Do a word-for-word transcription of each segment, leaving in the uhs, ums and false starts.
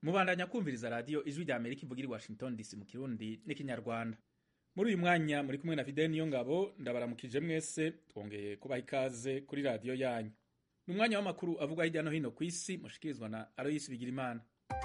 mubandanya kumviriza radiyo ijwi rya Amerika ivugira i Washington D C mu Kirundi n'ikinyarwanda. Muri uyu mwanya muri kumwe na Fidel Niyongabo, ndabaramukije mwese, twongeye kubaha ikaze kuri radiyo yanyu. Ni umwanya w'amakuru avugwa hirya no hino ku isi, mushikirizwa na Aloysi Bigirimana.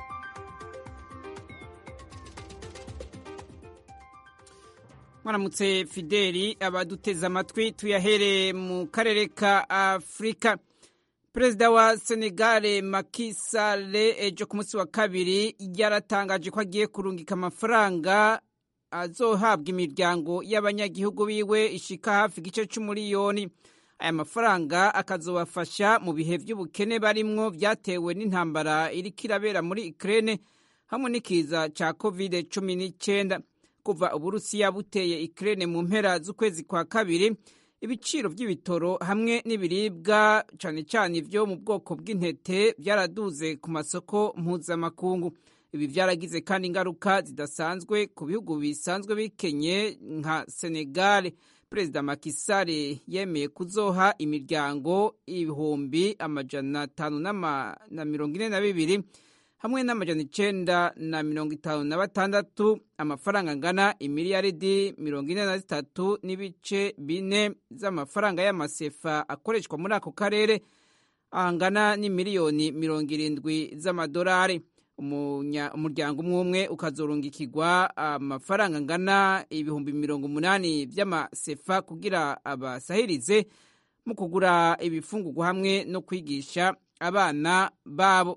Mwaramutse Fideli, abaduteze amatwi tuyahere mu karere ka Afrika. Perezida wa Senegal Macky Sall ejo ku munsi wa kabiri yaratangaje ko agiye kurungika amafaranga azohabwa imiryango y'abanyagihugu biwe ishika hafi igice c'umuriyoni. Aya mafaranga akazobafasha mu bihe vy'ubukene barimwo vyatewe n'intambara iriko irabera muri Ukraine hamwe n'ikiza ca covid cumi n'icenda. Kuva Uburusiya buteye Ukraine mu mpera z'ukwezi kwa kabiri, ibiciro vy'ibitoro hamwe n'ibiribwa cane cane ivyo mu bwoko bw'intete vyaraduze ku masoko mpuzamakungu. Ibi vyaragize kandi ingaruka zidasanzwe ku bihugu bisanzwe bikenye nka Senegal. Perezida Macky Sall yemeye kuzoha imiryango ibihumbi amajana atanu na mirongo ine na bibiri hamwe n'amajana icenda na mirongo itanu na batandatu amafaranga angana imiliyaridi mirongo ine na zitatu n'ibice bine z'amafaranga y'amasefa akoreshwa muri ako karere, angana n'imiliyoni mirongo irindwi z'amadolari. Umuryango umwe umwe ukazorungikirwa amafaranga angana ibihumbi mirongo umunani vy'amasefa kugira abasahirize mu kugura ibifungurwa hamwe no kwigisha abana babo.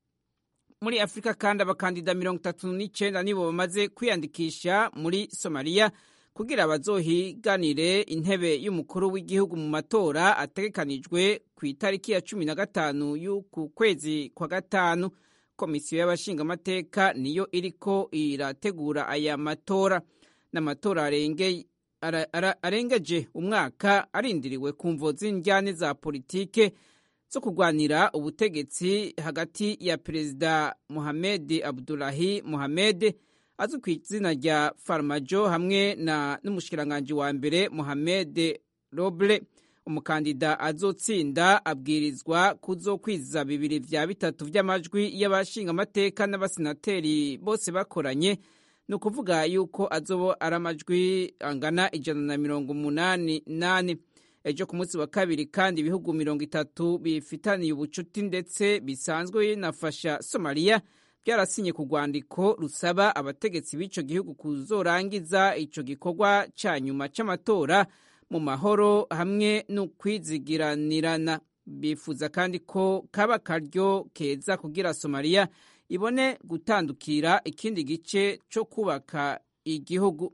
Muri Afrika kandi abakandida mirongo itatu n'icenda nibo bamaze kwiyandikisha muri Somalia kugira bazohiganire intebe y'umukuru w'igihugu mu matora ategekanijwe ku itariki ya cumi na gatanu y'uku kwezi kwa gatanu. Komisiyo y'abashingamateka niyo iriko irategura aya matora. N'amatora arenge, arengeje umwaka arindiriwe ku mvo z'indyane za politike zo kurwanira ubutegetsi hagati ya Perezida Mohamed Abdullahi Mohamed azwi ku izina rya Farmajo hamwe na n'umushikiranganji wa mbere Mohamed Roble. Umukandida azotsinda abwirizwa kuzokwiza bibiri vya bitatu vy'amajwi y'abashinga amateka n'abasenateri bose bakoranye, no kuvuga yuko azobo aramajwi angana ijana na mirongo umunani nane. Ejo ku munsi wa kabiri kandi ibihugu mirongo itatu bifitaniye ubucuti ndetse bisanzwe binafasha Somalia byarasinye ku rwandiko rusaba abategetsi b'ico gihugu kuzorangiza ico gikorwa ca nyuma c'amatora mu mahoro hamwe no kwizigiranirana. Bifuza kandi ko kaba karyo keza kugira Somalia ibone gutandukira ikindi gice co kubaka igihugu.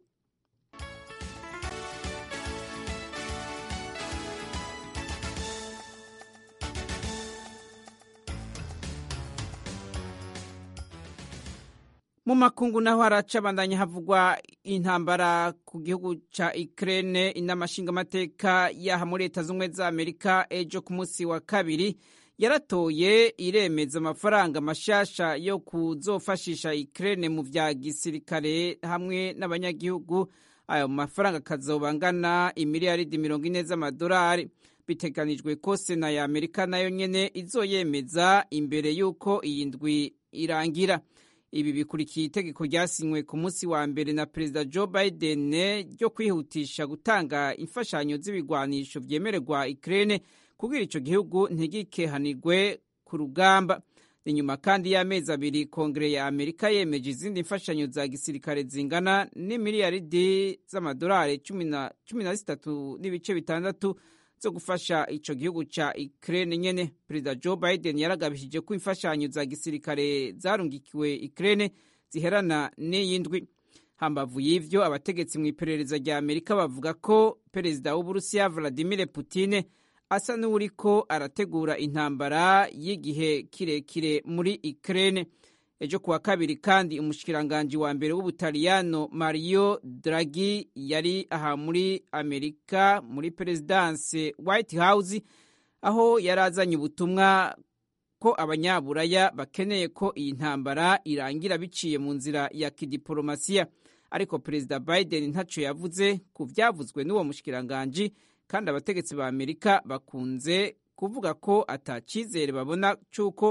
Mu makungu naho haraca bandanya havugwa intambara ku gihugu ca Ukraine. Inamashinga amateka yaha muri Leta z'Ubumwe za Amerika ejo ku munsi wa kabiri yaratoye iremeza amafaranga mashasha yo kuzofashisha Ukraine mu vya gisirikare hamwe n'abanyagihugu. Ayo mafaranga kazobangana imiliyaridi mirongo ine z'amadolari. Biteganijwe ko Sena ya Amerika nayo nyene izoyemeza imbere yuko iyi ndwi irangira. Ibi bikurikiye itegeko ryasinywe ku munsi wa mbere na Perezida Joe Biden ryo kwihutisha gutanga imfashanyo z'ibigwanisho vyemererwa Ukraine kugira ico gihugu ntigikehanirwe ku rugamba. Inyuma kandi y'amezi abiri Kongere ya Amerika yemeje izindi mfashanyo za gisirikare zingana n'imiliyaridi z'amadolari cumi na zitatu n'ibice bitandatu zo gufasha ico gihugu ca Ukraine nyene. Perezida Joe Biden yaragabishije ko imfashanyo za gisirikare zarungikiwe Ukraine ziherana n'iyindwi. Hambavu y'ivyo, abategetsi mu iperereza rya Amerika bavuga ko Perezida w'Uburusiya Vladimir Putin asa n'uriko arategura intambara y'igihe kirekire muri Ukraine. Ejo kuwa kabiri kandi umushikiranganji wa mbere w'Ubutaliyano Mario Draghi yari aha muri Amerika muri Presidence White House, aho yarazanye ubutumwa ko abanyaburaya bakeneye ko iyi ntambara irangira biciye mu nzira ya kidiplomasiya. Ariko Perezida Biden ntaco yavuze ku vyavuzwe n'uwo mushikiranganji, kandi abategetsi ba Amerika bakunze kuvuga ko atacizere babona cuko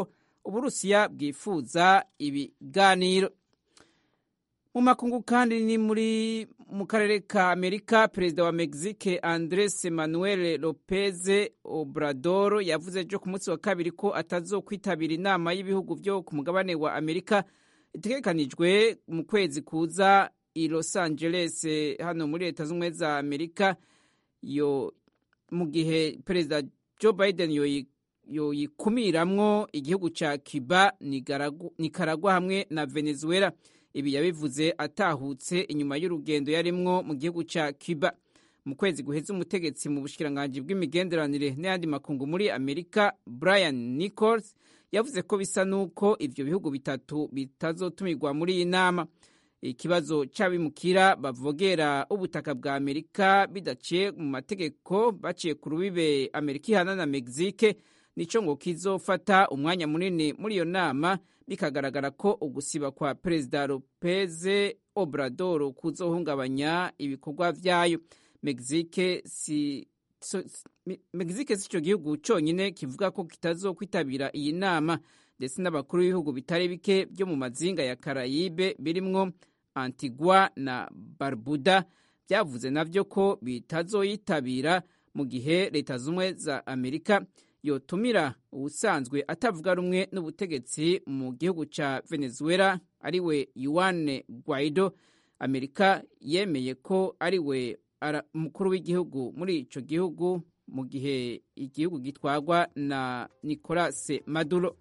Uburusiya bwifuza ibiganiro. Mu makungu kandi ni muri mu karere ka Amerika, perezida wa Mexique Andres Manuel Lopez Obrador yavuze ejo ku munsi wa kabiri ko atazokwitabira inama y'ibihugu byo ku mugabane wa Amerika itegekanijwe mu kwezi kuza i Los Angeles hano muri Leta z'Ubumwe za Amerika, yo mu gihe perezida Joe Biden yoyi yoyikumiramwo igihugu ca Cuba, Nicaragua hamwe na Venezuela. Ibi yabivuze atahutse inyuma y'urugendo yarimwo mu gihugu ca Cuba. Mu kwezi guheze umutegetsi mu bushikiranganji bw'imigenderanire n'ayandi makungu muri Amerika, Brian Nichols, yavuze ko bisa nuko ivyo bihugu bitatu bitazotumirwa muri iyi nama. Ikibazo c'abimukira bavogera ubutaka bwa Amerika bidaciye mu mategeko baciye ku rubibe Amerika ihana na Mexique nico ngo kizofata umwanya munini muri iyo nama, bikagaragara ko ugusiba kwa perezida Lopez Obrador kuzohungabanya ibikorwa vyayo. Mexique si so, Mexique si cyo gihugu conyine kivuga ko kitazokwitabira iyi nama, ndetse n'abakuru b'ibihugu bitari bike byo mu mazinga ya Caraïbe birimwo Antigua na Barbuda byavuze navyo ko bitazoyitabira, mu gihe Leta z'Ubumwe za Amerika yotumira ubusanzwe atavuga rumwe n'ubutegetsi mu gihugu ca Venezuela ariwe Juan Guaido. Amerika yemeye ko ariwe mukuru w'igihugu muri ico gihugu mu gihe igihugu gitwagwa na Nicolas Maduro.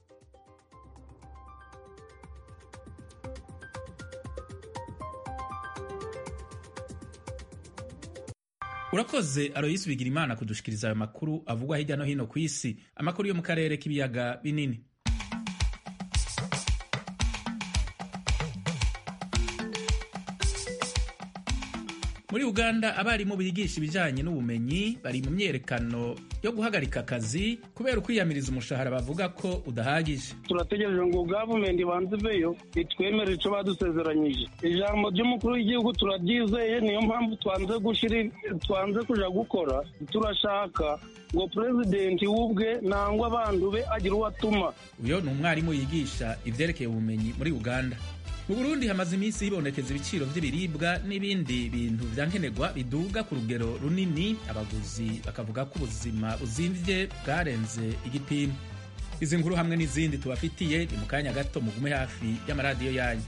Urakoze Aloysi Bigirimana kudushikiriza ayo makuru avugwa hirya no hino ku isi, amakuru yo mu karere k'ibiyaga binini. Muri Uganda abarimu bigisha ibijanye n'ubumenyi bari mu myerekano yo guhagarika akazi kubera ukwiyamiriza umushahara bavuga ko udahagije. Turategereje ngo government banziveyo itwemere ico badusezeranyije. Ijambo ry'umukuru w'igihugu turaryizeye, niyo mpamvu twanze gushira twanze kuja gukora. Turashaka ngo president wubwe nangwa abandu be agira uwatuma. Uyo ni umwarimu yigisha ivyerekeye ubumenyi muri Uganda. Mu Burundi hamaze iminsi hibonekeza ibiciro vy'ibiribwa n'ibindi bintu vyankenerwa biduga ku rugero runini, abaguzi bakavuga ko ubuzima buzimvye bwarenze igipimo. Izi nkuru hamwe n'izindi tubafitiye ni mu kanya gato, mugume hafi y'amaradiyo yanyu.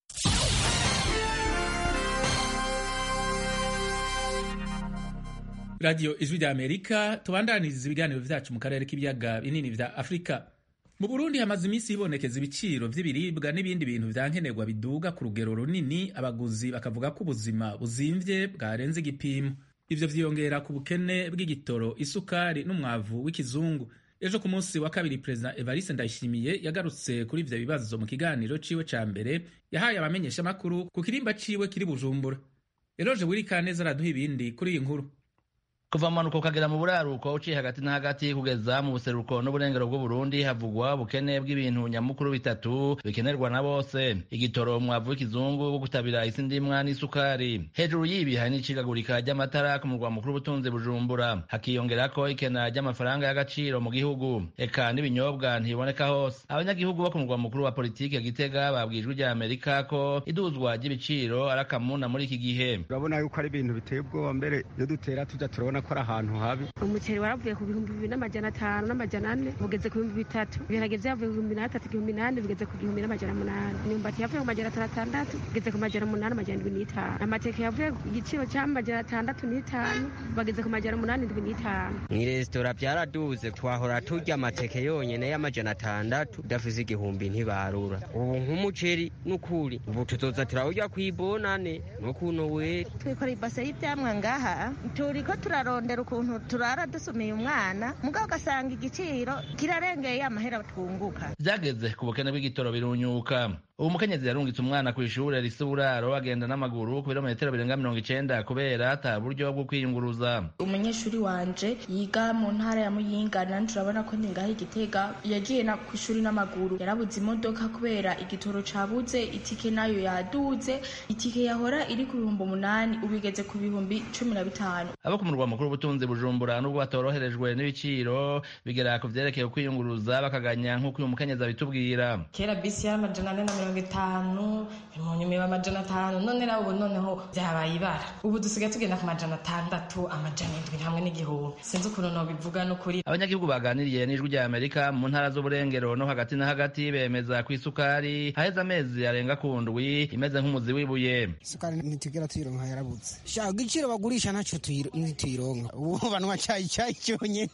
Radio Ijwi rya Amerika, tubandaniriza ibiganiro vyacu mu karere k'ibiyaga binini vya Afrika. Mu Burundi hamaze iminsi hibonekeza ibiciro vy'ibiribwa n'ibindi bintu vyankenerwa biduga ku rugero runini, abaguzi bakavuga ko ubuzima buzimvye bwarenze igipimo. Ivyo vyiyongera ku bukene bw'igitoro, isukari n'umwavu w'ikizungu. Ejo ku munsi wa kabiri President Evariste Ndayishimiye yagarutse kuri ivyo bibazo mu kiganiro ciwe ca mbere yahaye abamenyesha makuru ku kirimba ciwe kiri Bujumbura. Eroje Wirikaneza araduha ibindi kuri iyi nkuru. Kuva manuko kagera mu buraruko uciye hagati na hagati kugeza mu buseruko n'uburengero bw'u Burundi havugwa ubukene bw'ibintu nyamukuru bitatu bikenerwa na bose: igitoro, umwavu w'ikizungu wo gutabira isi ndimwa n'isukari. Hejuru y'ibi hari n'icigagurika ry'amatara ku murwa mukuru w'ubutunzi Bujumbura, hakiyongerako ikena ry'amafaranga y'agaciro mu gihugu, eka n'ibinyobwa ntiboneka hose. Abanyagihugu bo ku murwa mukuru wa politike Gitega babwijwe rya Amerika ko iduzwa ry'ibiciro arakamuna muri iki gihe. Urabona yuko ari ibintu biteye ubwoba, mbere iyo dutera tuja turabona ko ari ahantu habi. Umuceri waravuye ku bihumbi bibiri n'amajana atanu n'amajana ane ugeze ku bihumbi bitatu. Ibiharage vyavuye ku bihumbi n'atatu, igihumbi n'ane bigeze ku gihumbi n'amajana munani. Imyumbati yavuye ku majana atandatu igeze ku majana munani amajana indwi n'itanu. Amateke yavuye ku giciro c'amajana atandatu n'itanu bageze ku majana munani indwi n'itanu. Mw'iresitora vyaraduze, twahora turya amateke yonyene y'amajana atandatu udafise igihumbi ntibarura. Ubu nk'umuceri n'ukuri ubu tuzoza turawurya kw'ibonane n'ukuntu wera. Twikora ibase y'ivyamwa ngaha turiko turarondera ukuntu turara dusumiye umwana, mugabo ugasanga igiciro kirarengeye amahera twunguka. Vyageze ku bukene bw'igitoro birunyuka. ubu mukenyezi yarungitse umwana ku ishure risa uburaro agenda n'amaguru ku birometero birenga mirongo icenda kubera ata buryo bwo kwiyunguruza. Umunyeshuri wanje yiga mu ntara ya Muyinga nanje urabona ko ningaho Igitega yagiye na ku ishuri n'amaguru yarabuze imodoka kubera igitoro cabuze itike nayo yaduze itike yahora iri ku bihumbi umunani ubigeze ku bihumbi cumi na bitanu. Abo ku murwa mukuru w'ubutunzi Bujumbura nubwo batoroherejwe n'ibiciro bigera ku vyerekeye kwiyunguruza bakaganya nk'uko uyu mukenyezi abitubwira. Kera bisi y'amajana ane na mirongo itanu mu nyuma y'amajana atanu none nawe noneho byabaye ibara ubu dusigaye tugenda ku majana atandatu amajana indwi hamwe n'igihumbi sinzi ukuntu no bivuga no kuri. Abanyagihugu baganiriye n'ijwi rya Amerika mu ntara z'uburengero no hagati na hagati bemeza ku isukari haheze amezi arenga ku ndwi imeze nk'umuzi wibuye. Isukari ntitugera tuyironka yarabuze shaka igiciro bagurisha ntacyo tuyironka ubu bantu bacayi cyayi cyonye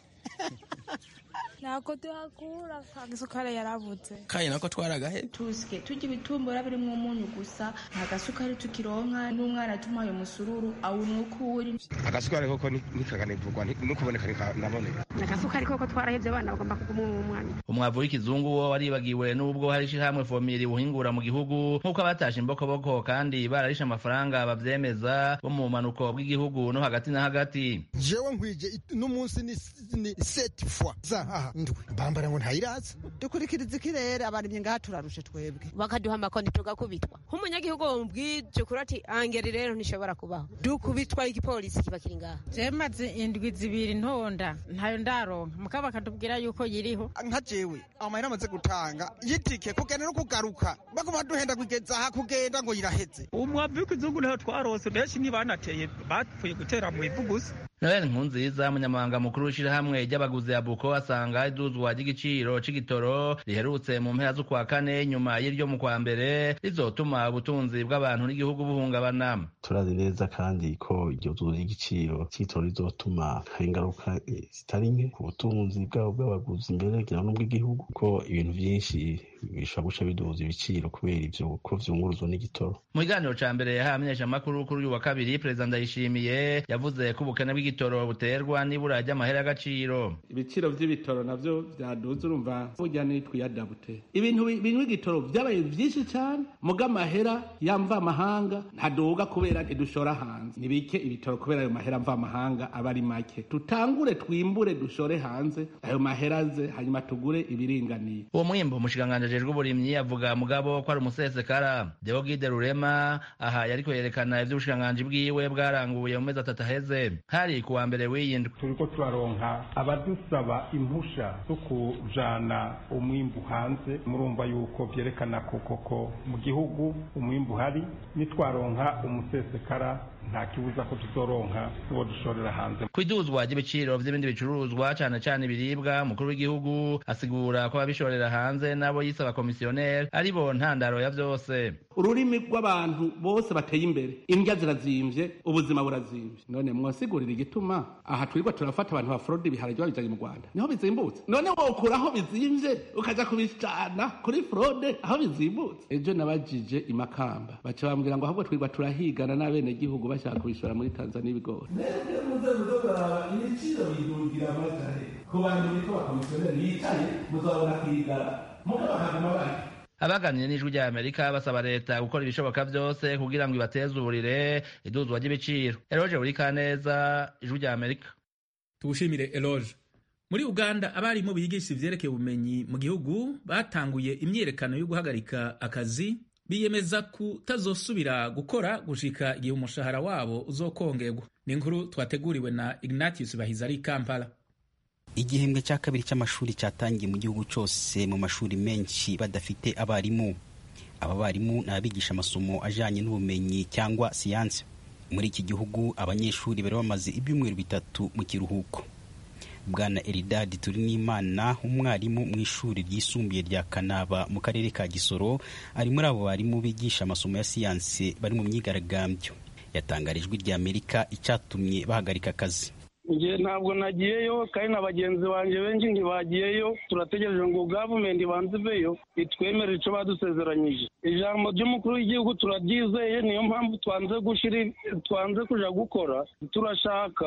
nako tuhakura kandi isukari yarabuze kandi nako twaragahe tuske tujya ibitumbura birimo umunyu gusa nta gasukari tukironka n'umwana tumaye umusururu awunwe kuri agasukari koko nikaganivugwa n'ukuboneka naboneka agasukari koko twarahevye abana bagomba kuguma mu mwanya. Umwavu w'ikizungu wo waribagiwe n'ubwo hari ishirahamwe Fomiri buhingura mu gihugu nk'uko abatashe imbokoboko kandi bararisha amafaranga bavyemeza bo mu manuko bw'igihugu no hagati na hagati. Jewe nkwije n'umunsi ni sept fois za ndwi bambara ngo ntayiraza dukurikiriza ikirere abarimye ngaha turarushe twebwe bakaduha amakondi tugakubitwa nk'umunyagihugu wumubwije kuri ati angeri rero ntishobora kubaho dukubitwa igipolisi kiba kiri ngaha. Je maze indwi zibiri ntonda ntayo ndaronka mukaba bakatubwira yuko yiriho nka jewe amahera amaze gutanga yitike kugenda no kugaruka baguma duhenda kugeza aha kugenda ngo yiraheze. Umwavu w'ikizungu naho twarose benshi ntibanateye bapfuye gutera mu ivu gusa. Noel Nkunziza umunyamabanga mukuru w'ishirahamwe ry'abaguzi ya Buko asanga iduzwa ry'igiciro c'igitoro riherutse mu mpera z'ukwa kane nyuma y'iryo mu kwa mbere rizotuma ubutunzi bw'abantu n'igihugu buhungabana. Turazi neza kandi ko iryo duzwa ry'igiciro c'igitoro rizotuma hari ingaruka zitari nke ku butunzi bwabo bw'abaguzi imbere kugira n'ubw'igihugu ko ibintu vyinshi bishobora guca biduza ibiciro kubera ivyo ko vyunguruzwa n'igitoro. Mu kiganiro ca mbere yahaye abamenyeshamakuru kuri uyu wa kabiri Perezida Ndayishimiye yavuze ko ubukene bw'igitoro buterwa n'ibura ry'amahera y'agaciro. Ibiciro vy'ibitoro navyo vyaduze urumva burya nitwiyadabute ibintu binywa igitoro vyabaye vyinshi cane muga amahera yamva amahanga ntaduga kubera ntidushora hanze nibike ibitoro kubera ayo mahera mva amahanga aba ari make tutangure twimbure dushore hanze ayo mahera aze hanyuma tugure ibiringaniye. Uwo mwimbo umushikanganje ajejwe uburimyi avuga mugabo ko ari umusesekara. Deogide Rurema aha yariko yerekana ivy'ubushikanganje bwiwe bwaranguye mu mezi atatu aheze hari kuwa mbere w'iyindwi. Turiko turaronka abadusaba impusha zo kujana umwimbu hanze murumva yuko vyerekana koko mu gihugu umwimbu hari nitwaronka umusesekara nta kibuza ko tuzoronka uwo dushorera hanze. Kwiduzwa ry'ibiciro vy'ibindi bicuruzwa cane cane ibiribwa umukuru w'igihugu asigura ko abishorera hanze nabo yisaba komisiyoneri ari bo ntandaro ya vyose. Ururimi rw'abantu bose bateye imbere indya zirazimvye ubuzima burazimvye none mwasigurira igituma aha twirwa turafata abantu ba fraude biharajwe babijanye mu Rwanda niho bizimbutse none wokura aho bizimvye ukaja kubicana kuri fraude aho bizimbutse. Ejo nabajije imakamba baca bambwira ngo ahubwo twirwa turahigana n'abene gihugu bashaka kubishora muri Tanzania ibigori. Nende muze mudogaraba ibiciro bidungira amatare ku bantu bitwa komisiyoneri yicaye muzabona kwigara mugabo bakaguma bari. Abaganiriye n'ijwi rya Amerika basaba leta gukora ibishoboka vyose kugira ngo ibateze uburire iduzwa ry'ibiciro. Eloge Burikaneza, ijwi rya Amerika. Tugushimire Eloge. Muri Uganda abarimu bigisha ivyerekeye ubumenyi mu gihugu batanguye imyerekano yo guhagarika akazi biyemeza kutazosubira gukora gushika igihe umushahara wabo uzokongerwa. Ni inkuru twateguriwe na Ignatius Bahizari Kampala. Igihembwe cya kabiri cy'amashuri cyatangiye mu gihugu cyose mu mashuri menshi badafite abarimu. Aba barimu ni abigisha amasomo ajanye n'ubumenyi cyangwa siyanse. Muri iki gihugu abanyeshuri bari bamaze ibyumweru bitatu mu kiruhuko. Bwana Eridadi Turinimana umwarimu mu ishuri ryisumbuye rya Kanaba mu karere ka Gisoro ari muri abo barimu bigisha amasomo ya siyanse bari mu myigaragambyo. Yatangarijwe rya Amerika icyatumye bahagarika akazi. Ngiye ntabwo nagiyeyo kandi na bagenzi banje benshi ntibagiyeyo turategereje ngo government banziveyo itwemere ico badusezeranyije. Ijambo ry'umukuru w'igihugu turaryizeye niyo mpamvu twanze gushira twanze kuja gukora turashaka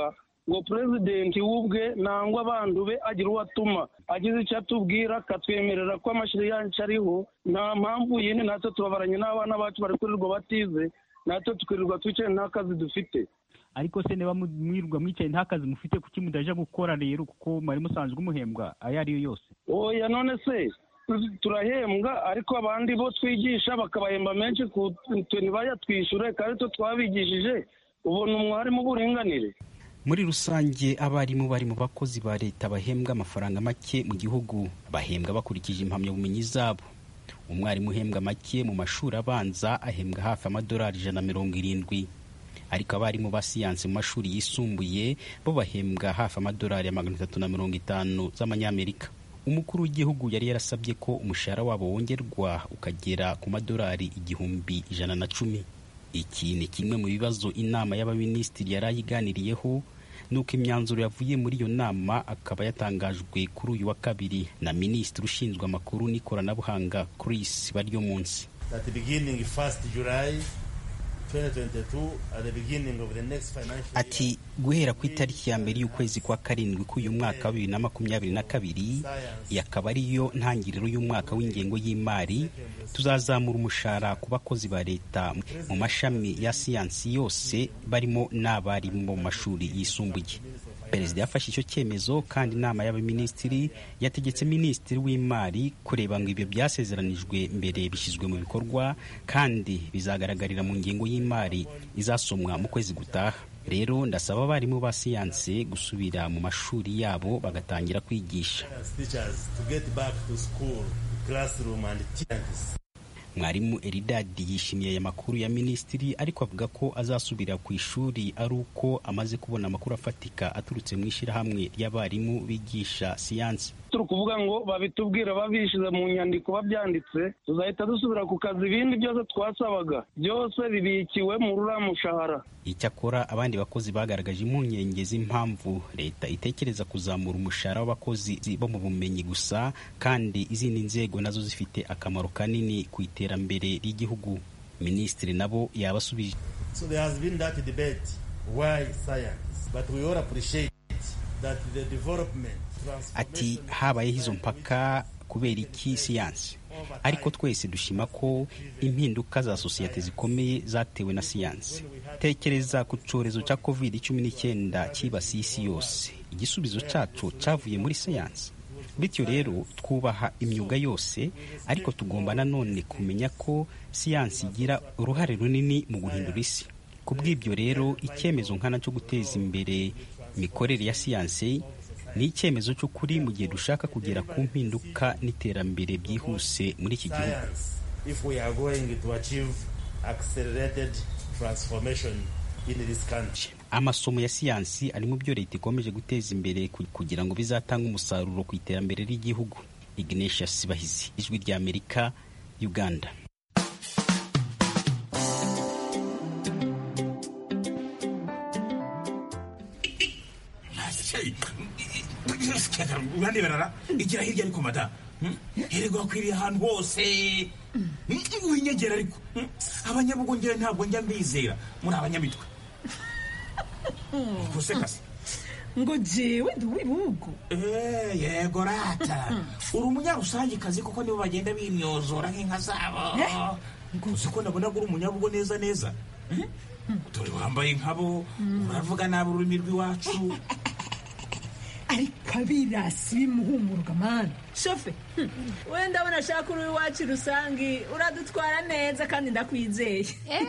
ngo perezidenti w'ubwe nangwa abandu be agira uwo atuma agize icyo atubwira akatwemerera ko amashuri yacu ariho, nta mpamvu yindi natwe tubabaranye n'abana bacu bari kurirwa batize, natwe tukirirwa twicaye nta kazi dufite. Ariko se niba mwirirwa mwicaye nta kazi mufite, kuki mudaja gukora rero, kuko mwari musanzwe umuhembwa ayo ariyo yose? Oya, none se turahembwa, ariko abandi bo twigisha bakabahemba menshi ku twe bayatwishyure kandi twe twabigishije, ubona umwarimu uburinganire. Muri rusange abarimu bari mu bakozi ba leta bahembwa amafaranga make mu gihugu, bahembwa bakurikije impamyabumenyi zabo. Umwarimu uhembwa make mu mashuri abanza ahembwa hafi amadolari ijana na mirongo irindwi, ariko abarimu ba siyansi mu mashuri yisumbuye bo bahembwa hafi amadolari ya magana atatu na mirongo itanu z'amanyamerika. Umukuru w'igihugu yari yarasabye ko umushahara wabo wongerwa ukagera ku madolari igihumbi ijana na cumi. Iki ni kimwe mu bibazo inama y'abaminisitiri yari ayiganiriyeho, nuko imyanzuro yavuye muri iyo nama akaba yatangajwe kuri uyu wa kabiri na minisitiri ushinzwe amakuru n'ikoranabuhanga Chris Baryomunsi. At the beginning first July twenty twenty-two, at the beginning of the next financial year, ati guhera ku itariki ya mbere y'ukwezi kwa karindwi k'uyu mwaka wa bibiri na makumyabiri na kabiri yakaba ariyo ntangiriro y'umwaka w'ingengo y'imari, tuzazamura umushahara ku bakozi ba leta mu mashami ya siyansi yose barimo n'abarimu mu mashuri yisumbuye. Perezida yafashe icyo cyemezo kandi inama y'abaminisitiri yategetse minisitiri w'imari kureba ngo ibyo byasezeranijwe mbere bishyizwe mu bikorwa kandi bizagaragarira mu ngengo y'imari izasomwa mu kwezi gutaha. Rero ndasaba abarimu ba siyansi gusubira mu mashuri yabo bagatangira kwigisha. Mwarimu Eridadi yishimiye aya makuru ya minisitiri, ariko avuga ko azasubira ku ishuri ari uko amaze kubona amakuru afatika aturutse mu ishyirahamwe ry'abarimu bigisha siyansi. Turi kuvuga ngo babitubwira babishize mu nyandiko babyanditse, tuzahita dusubira ku kazi, ibindi byose twasabaga byose bibikiwe mu rura mushahara. Icyakora abandi bakozi bagaragaje impungenge z'impamvu leta itekereza kuzamura umushahara w'abakozi bo mu bumenyi gusa kandi izindi nzego nazo zifite akamaro kanini ku iterambere ry'igihugu. Minisitiri nabo yabasubije. So there has been that debate, why science, but we all appreciate that the development. Ati habayeho izo mpaka kubera iki siyansi, ariko twese dushima ko impinduka za sosiyete zikomeye zatewe na siyansi. Tekereza ku cyorezo cya covid cumi n'icyenda cyibasiye isi yose, igisubizo cyacu cyavuye muri siyansi. Bityo rero twubaha imyuga yose, ariko tugomba nanone kumenya ko siyansi igira uruhare runini mu guhindura isi. Kubw'ibyo rero icyemezo nkana cyo guteza imbere imikorere ya siyansi ni icyemezo cy'ukuri mu gihe dushaka kugera ku mpinduka n'iterambere byihuse muri iki gihugu. If we are going to achieve accelerated transformation in this country. Amasomo ya siyansi ari mu byo leta ikomeje guteza imbere kugira ngo bizatanga umusaruro ku iterambere ry'igihugu. Ignatius Bahizi, Ijwi rya Amerika, Uganda. Urande barara igira hirya ariko mada herego akwiriye ahantu hose winyegera ariko abanyabugongera ntabwo njya mbizera muri abanyamitwe kusekase ngo jewe ndi wibugo eh yego rata uri umunyarusangi kazi kuko nibo bagenda bimyozora nk'inka zabo gusa ko nabona ko uri umunyabugo neza neza dore wambaye nkabo uravuga nabi ururimi rw'iwacu ariko abirasi bimuhumuruka mani shofe wenda abona ashaka uri iwacu rusangi uradutwara neza kandi ndakwizeye.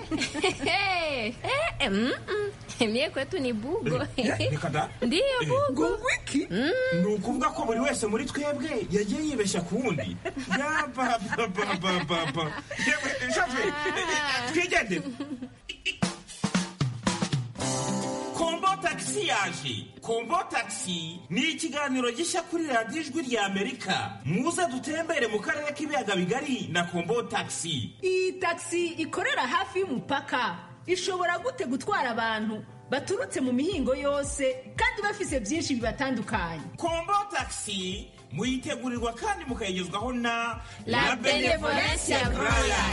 Mie kwetu ni bugo. Ndiyo bugo. Ngo wiki ni ukuvuga ko buri wese muri twebwe yagiye yibeshya ku wundi. Yabababababa shofe twigende. Kombo taxi yaje. Kombo taxi ni ikiganiro gishya kuri radiyo Ijwi rya Amerika. Muze dutembere mu karere k'ibiyaga bigari na Kombo taxi. Iyi taxi ikorera hafi y'umupaka. Ishobora gute gutwara abantu baturutse mu mihingo yose kandi bafise byinshi bibatandukanye. Kombo taxi muyitegurirwa kandi mukayigezwaho na La Benevolencia Royal.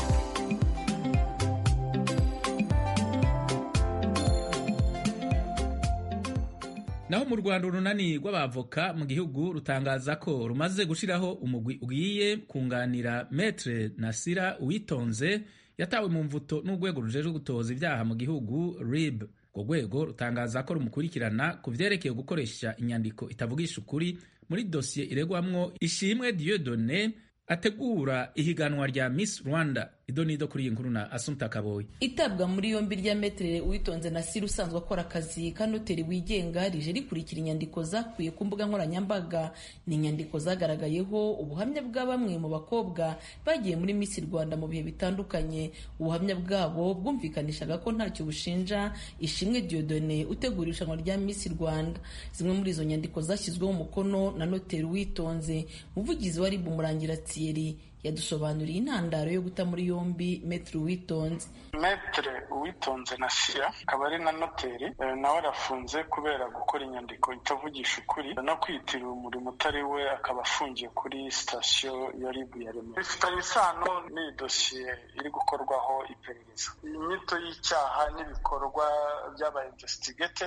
naho mu Rwanda urunani rw'abavoka mu gihugu rutangaza ko rumaze gushiraho umugwi ugiye kunganira Maître Nasira Uwitonze yatawe mu mvuto n'urwego rujejwe gutoza ibyaha mu gihugu R I B. Urwo rwego rutangaza ko rumukurikirana ku vyerekeye gukoresha inyandiko itavugisha ukuri muri dosiye iregwamwo Ishimwe Dieudonné ategura ihiganwa rya Miss Rwanda. Idonido kuri iyi nkuru na Assumpta Kaboyi. Itabwa muri yombi rya Maître Uwitonze Nasir usanzwe akora akazi ka noteri wigenga rije rikurikira inyandiko zakuye ku mbuga nkoranyambaga. Ni inyandiko zagaragayeho ubuhamya bwa bamwe mu bakobwa bagiye muri Miss Rwanda mu bihe bitandukanye. Ubuhamya bwabo bwumvikanishaga ko ntacyo bushinja Ishimwe Dieudonné utegura irushanwa rya Miss Rwanda. Zimwe muri izo nyandiko zashyizweho umukono na noteri Uwitonze. Umuvugizi wa R I B Murangira Thierry yadusobanuriye intandaro yo guta muri yombi Maître Uwitonze. Maître Uwitonze Nasira akaba ari na noteri nawe arafunze kubera gukora inyandiko itavugisha ukuri no kwitirira umurimo utari we, akaba afungiye kuri sitasiyo ya R I B ya Remera. Bifitanye isano n'iyi dosiye iri gukorwaho iperereza. Inyito y'icyaha n'ibikorwa by'aba investigated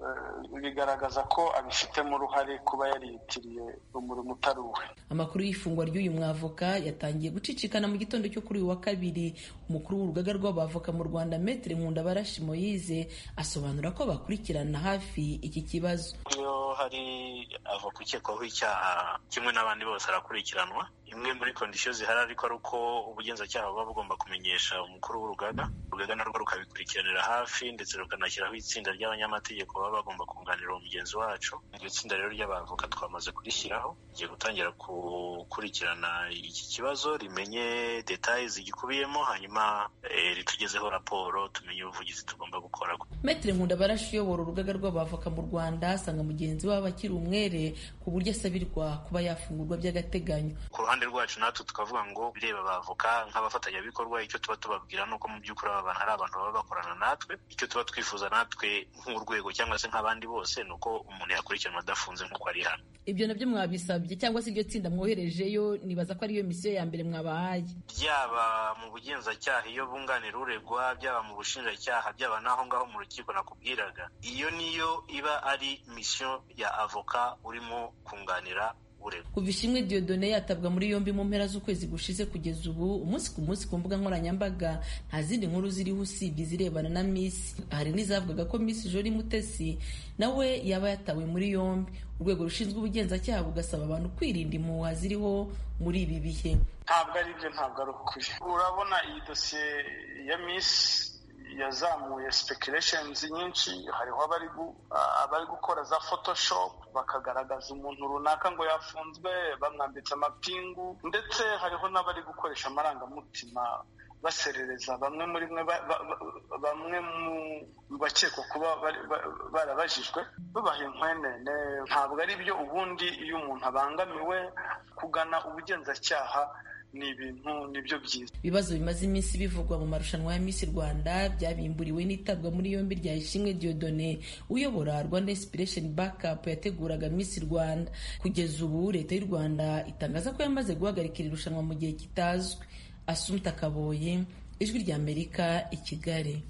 bigaragaza ko abifitemo uruhare kuba yariyitiriye umurimo utari uwe. Amakuru y'ifungwa ry'uyu mwavoka yatangiye gucicikana mu gitondo cyo kuri uyu wa kabiri. Umukuru w'urugaga rw'abavoka mu Rwanda Maître Nkundabarashi Moise asobanura ko bakurikirana hafi iki kibazo. Iyo hari avoka ukekwaho icyaha kimwe n'abandi bose arakurikiranwa. Imwe muri kondisiyo zihari ariko ari uko ubugenzacyaha buba bugomba kumenyesha umukuru w'urugaga, urugaga narwo rukabikurikiranira hafi ndetse rukanashyiraho itsinda ry'abanyamategeko baba bagomba kunganira umugenzi wacu. Iryo tsinda rero ry'abavoka twamaze kurishyiraho, rigiye gutangira gukurikirana iki kibazo, rimenye details zigikubiyemo, hanyuma e, ritugezeho raporo tumenye ubuvugizi tugomba gukora. Maître Nkundabarashi uyobora urugaga rw'abavoka mu Rwanda asanga mugenzi wabo akiri umwere ku buryo asabirwa kuba yafungurwa by'agateganyo. Ku ruhande rwacu natwe tukavuga ngo bireba abavoka nk'abafatanyabikorwa, icyo tuba tubabwira nuko mu by'ukuri aba bantu ari abantu baba bakorana natwe. Icyo tuba twifuza natwe nk'urwego cyangwa se nk'abandi bose nuko umuntu yakurikiranwa adafunze nk'uko ari hano. Ibyo nabyo mwabisabye cyangwa se iryo tsinda mwoherejeyo, nibaza ko ariyo misiyo ya mbere mwabahaye. Byaba mu bugenzacyaha iyo bunganira uregwa, byaba mu bushinjacyaha, byaba naho ngaho mu rukiko nakubwiraga, iyo niyo iba ari misiyo ya avoka urimo kunganira uregwa. Kuva Ishimwe Dieudonné yatabwa muri yombi mu mpera z'ukwezi gushize kugeza ubu, umunsi ku munsi ku mbuga nkoranyambaga nta zindi nkuru ziriho usibye zirebana na Miss. Hari n'izavugaga ko Miss Jolie Mutesi nawe yaba yatawe muri yombi. Urwego rushinzwe ubugenzacyaha bugasaba abantu kwirinda impuha ziriho muri ibi bihe. Ntabwo ari byo, ntabwo ari ukuri. Urabona iyi dosiye ya Miss yazamuye speculations nyinshi. Hariho abari abari gukora za photoshop bakagaragaza umuntu runaka ngo yafunzwe bamwambitse amapingu, ndetse hariho n'abari gukoresha amarangamutima baserereza bamwe muri mwe bamwe mu bakekwa kuba barabajijwe babaha inkwenene. Ntabwo ari byo. Ubundi iyo umuntu abangamiwe kugana ubugenzacyaha ni ibintu nibyo byiza. Ibibazo bimaze iminsi bivugwa mu marushanwa ya Miss Rwanda byabimburiwe n'itabwa muri yombi rya Ishimwe Dieudonné uyobora Rwanda Inspiration Backup yateguraga Miss Rwanda. Kugeza ubu leta y'u Rwanda itangaza ko yamaze guhagarikira irushanwa mu gihe kitazwi. Assumpta Kaboyi, Ijwi rya Amerika, i Kigali.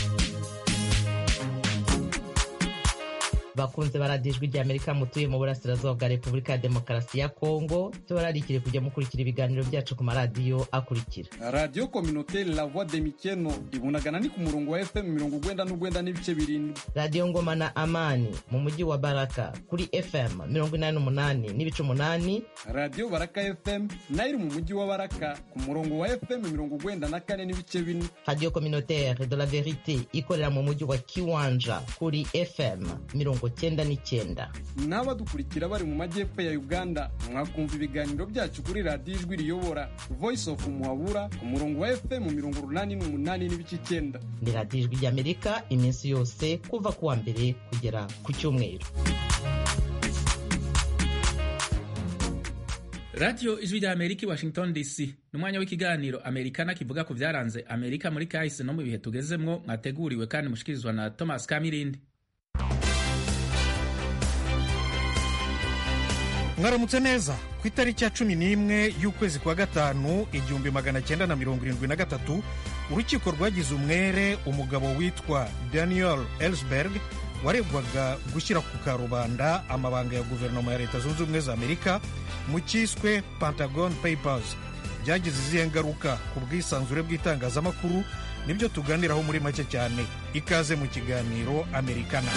Bakunze baradiyo Ijwi rya Amerika mutuye mu burasirazuba bwa Repubulika ya Demokarasi ya Kongo, tubararikire kujya mukurikira ibiganiro byacu ku maradiyo akurikira: Radio Communautaire La Voix de Mikeno ibunagana ni ku murongo wa F M mirongo ugwenda n'ugwenda n'ibice birindwi. Radio Ngoma na Amani mu mujyi wa Baraka kuri F M mirongo inani n'umunani n'ibice umunani. Radio Baraka F M nayo iri mu mujyi wa Baraka ku murongo wa F M mirongo ugwenda na kane n'ibice bine. Radio Communautaire de la Verite ikorera mu mujyi wa Kiwanja kuri F M mirongo cyenda n'icyenda. N'abadukurikira bari mu majyepfo ya Uganda mwakumva ibiganiro byacu kuri Radio Ijwi riyobora Voice of Muhabura ku murongo wa F M mirongo urunani n'umunani n'ibice icyenda. Ni Radio Ijwi ry'Amerika iminsi yose kuva kuwa mbere kugera ku cyumweru. Radio Ijwi rya Amerika, Washington D C. Numwanya w'ikiganiro Amerikana kivuga ku byaranze Amerika muri kahise no mu bihe tugezemwo, mwateguriwe kandi mushikirizwa na Thomas Kamirindi. Mwaramutse neza. Ku itariki ya cumi n'imwe y'ukwezi kwa gatanu igihumbi magana cyenda na mirongo irindwi na gatatu urukiko rwagize umwere umugabo witwa Daniel Ellsberg waregwaga gushyira ku karubanda amabanga ya guverinoma ya leta zunze ubumwe za amerika mu cyiswe Pentagon Papers. Byagize izihe ngaruka ku bwisanzure bw'itangazamakuru? Nibyo tuganiraho muri make cyane. Ikaze mu kiganiro Amerikana.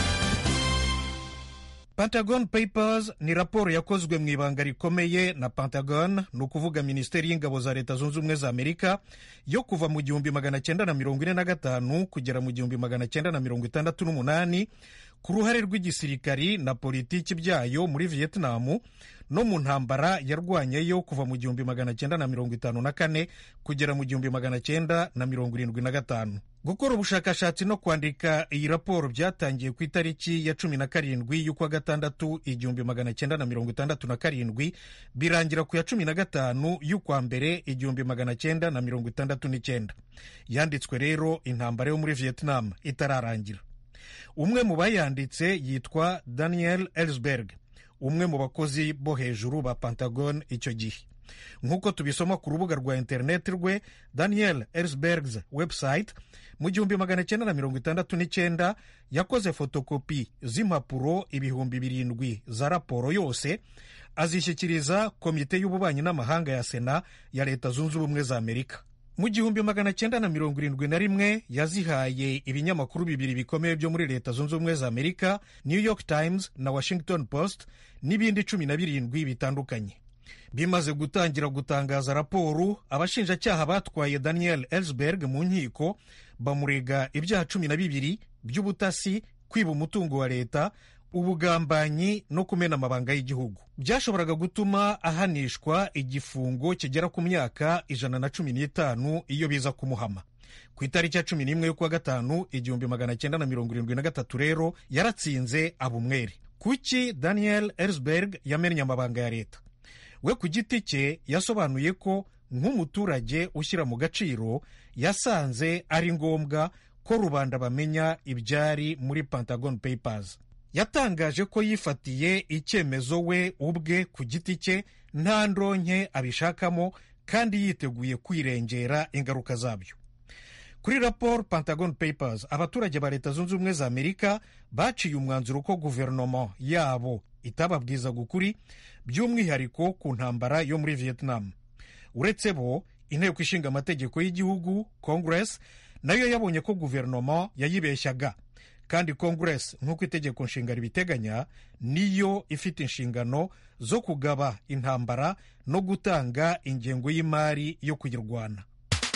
Pentagon Papers ni raporo yakozwe mu ibanga rikomeye na Pentagon, ni ukuvuga minisiteri y'ingabo za leta zunze ubumwe za amerika, yo kuva mu gihumbi magana cyenda na mirongo ine na gatanu kugera mu gihumbi magana cyenda na mirongo itandatu n'umunani ku ruhare rw'igisirikari na politiki byayo muri Vietnam no mu ntambara yarwanyeyo kuva mu gihumbi magana cyenda na mirongo itanu na kane kugera mu gihumbi magana cyenda na mirongo irindwi na gatanu. Gukora ubushakashatsi no kwandika iyi raporo byatangiye ku itariki ya cumi na karindwi y'ukwa gatandatu igihumbi magana cyenda na mirongo itandatu na karindwi, birangira ku ya cumi na gatanu y'ukwa mbere igihumbi magana cyenda na mirongo itandatu n'icyenda. Yanditswe rero intambara yo muri Vietnam itararangira. Umwe mu bayanditse yitwa Daniel Ellsberg, umwe mu bakozi bo hejuru ba Pentagon icyo gihe. Nk'uko tubisoma ku rubuga rwa interineti rwe, Daniel Ellsberg's website, mu gihumbi magana cyenda na mirongo itandatu n'icyenda yakoze fotokopi z'impapuro ibihumbi birindwi za raporo yose, azishyikiriza komite y'ububanyi n'amahanga ya Sena ya leta zunze ubumwe za Amerika. Mu gihumbi magana cyenda na mirongo irindwi na rimwe yazihaye ibinyamakuru bibiri bikomeye byo muri leta zunze ubumwe za Amerika, New York Times na Washington Post, n'ibindi cumi na birindwi bitandukanye. Bimaze gutangira gutangaza raporo, abashinjacyaha batwaye Daniel Ellsberg mu nkiko bamurega ibyaha cumi na bibiri by'ubutasi, kwiba umutungo wa leta, ubugambanyi no kumena amabanga y'igihugu. Byashoboraga gutuma ahanishwa igifungo kigera ku myaka ijana na cumi n'itanu iyo biza kumuhama. Ku itariki ya cumi n'imwe y'ukwa gatanu igihumbi magana cyenda na mirongo irindwi na gatatu rero yaratsinze abumwere. Kuki Daniel Ellsberg yamennye amabanga ya leta? We ku giti cye yasobanuye ko nk'umuturage ushyira mu gaciro yasanze ari ngombwa ko rubanda bamenya ibyari muri Pentagon Papers. Yatangaje ko yifatiye icyemezo we ubwe ku giti cye, nta ndonke abishakamo, kandi yiteguye kwirengera ingaruka zabyo. Kuri raporo Pentagon Papers, abaturage ba leta zunze ubumwe za Amerika baciye umwanzuro ko guverinoma yabo itababwizaga ukuri, by'umwihariko ku ntambara yo muri Vietnam. Uretse bo, inteko ishinga amategeko y'igihugu Congress nayo yabonye ko guverinoma yayibeshyaga, kandi Congress nk'uko itegeko nshinga ribiteganya niyo ifite inshingano zo kugaba intambara no gutanga ingengo y'imari yo kuyirwana.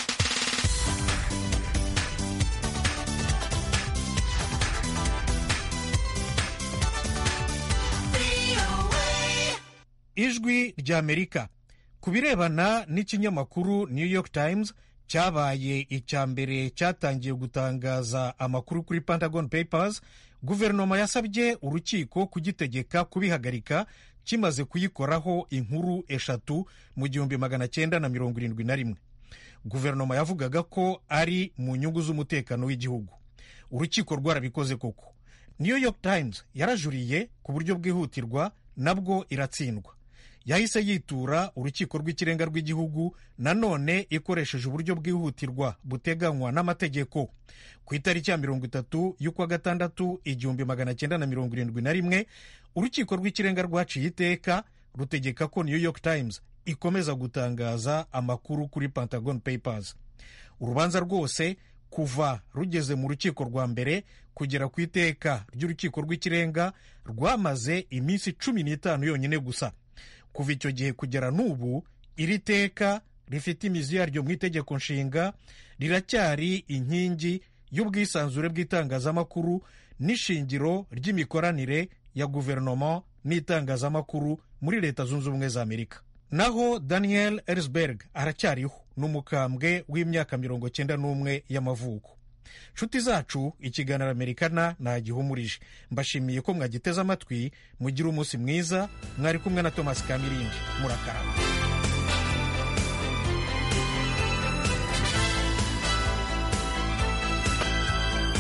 Ijwi rya Amerika. Ku birebana n'ikinyamakuru New York Times cyabaye icya mbere cyatangiye gutangaza amakuru kuri Pentagon Papers, guverinoma yasabye urukiko kugitegeka kubihagarika kimaze kuyikoraho inkuru eshatu mu gihumbi magana cyenda na mirongo irindwi na rimwe. Guverinoma yavugaga ko ari mu nyungu z'umutekano w'igihugu. Urukiko rwarabikoze koko. New York Times yarajuriye ku buryo bwihutirwa, nabwo iratsindwa. Yahise yitura urukiko rw'ikirenga rw'igihugu, nanone ikoresheje uburyo bwihutirwa buteganywa n'amategeko. Ku itariki ya mirongo itatu y'ukwa gatandatu igihumbi magana cyenda na mirongo irindwi na rimwe, urukiko rw'ikirenga rwaciye iteka rutegeka ko New York Times ikomeza gutangaza amakuru kuri Pentagon Papers. Urubanza rwose kuva rugeze mu rukiko rwa mbere kugera ku iteka ry'urukiko rw'ikirenga rwamaze iminsi cumi n'itanu yonyine gusa. Kuva icyo gihe kugera n'ubu, iri teka rifite imizi yaryo mu itegeko nshinga riracyari inkingi y'ubwisanzure bw'itangazamakuru n'ishingiro ry'imikoranire ya guverinoma n'itangazamakuru muri leta zunze ubumwe za Amerika. Naho Daniel Ellsberg aracyariho, n'umukambwe w'imyaka mirongo cyenda n'umwe y'amavuko. Nshuti zacu, ikiganiro Amerikana nagihumurije. Mbashimiye ko mwagiteze amatwi. Mugire umunsi mwiza. Mwari kumwe na Thomas Kamirindi. Murakarama.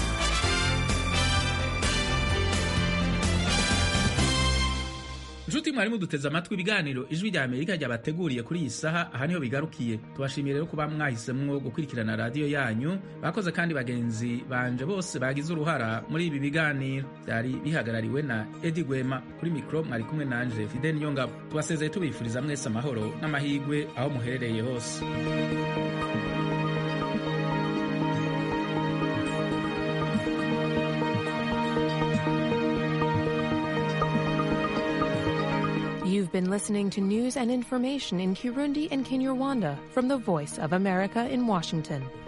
Nshuti mwari muduteze amatwi ibiganiro ijwi rya amerika ryabateguriye kuri iyi saha aha niho bigarukiye. tubashimiye rero kuba mwahisemwo gukurikirana radiyo yanyu. bakoze kandi bagenzi banje bose bagize uruhara muri ibi biganiro. byari bihagarariwe na Edi Gwema, kuri mikro mwari kumwe nanje Fidel Niyongabo. tubasezeye tubifuriza mwese amahoro n'amahigwe aho muherereye hose. You've been listening to news and information in Kirundi and Kinyarwanda from the Voice of America in Washington.